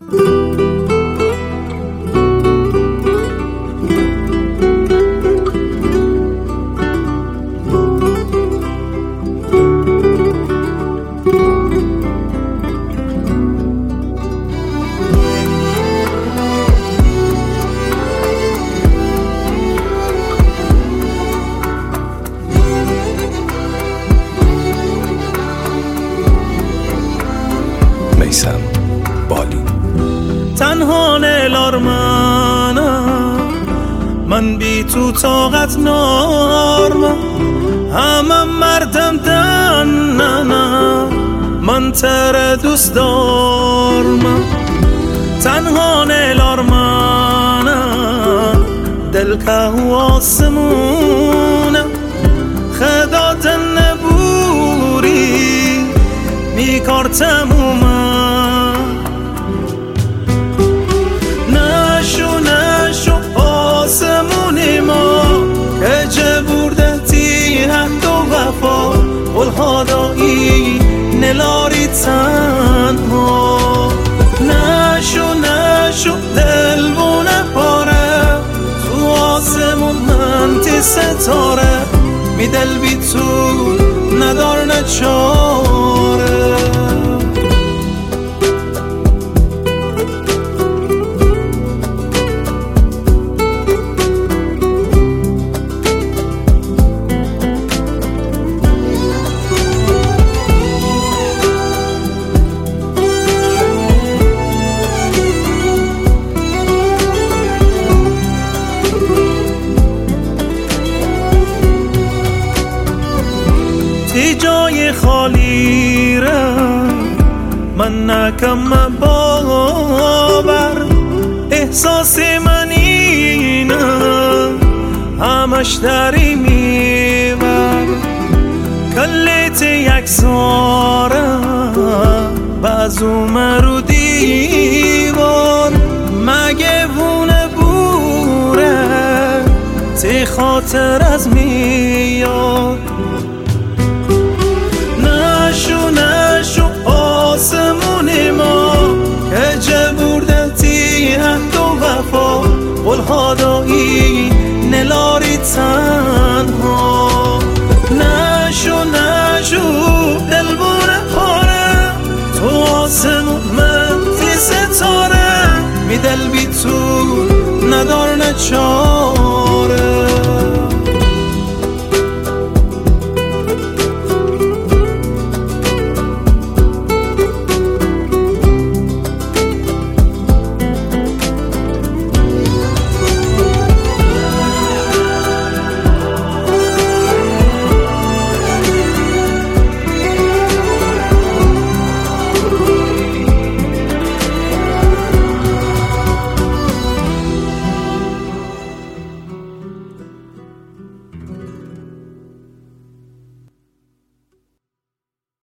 میثم بالی. تنها نیلار من بی تو طاقت نارم، همه مردم دننه من تر دوست دارم. تنها نیلار دل که آسمونه خدا نبوری میکار تمومه. نشو آسمونی ما که جه برده تی حد و وفا، قلها دایی نلاری تنها. نشو دل بونه پاره تو آسمون من تی ستاره، می دل بی تو ندار نچاره. تی جای خالی را من نکم باور، احساس من اینه همش داری میبر. کلیت یک ساره بازو مرو دیوار، مگه وونه بوره تی خاطر از میاد. نشو آسمونی ما که جه برده تی حد و وفا، قلها دایی نلاری تنها. نشو دل بونه پاره تو آسمون من تی ستاره، می دل بی تو ندار نچاره.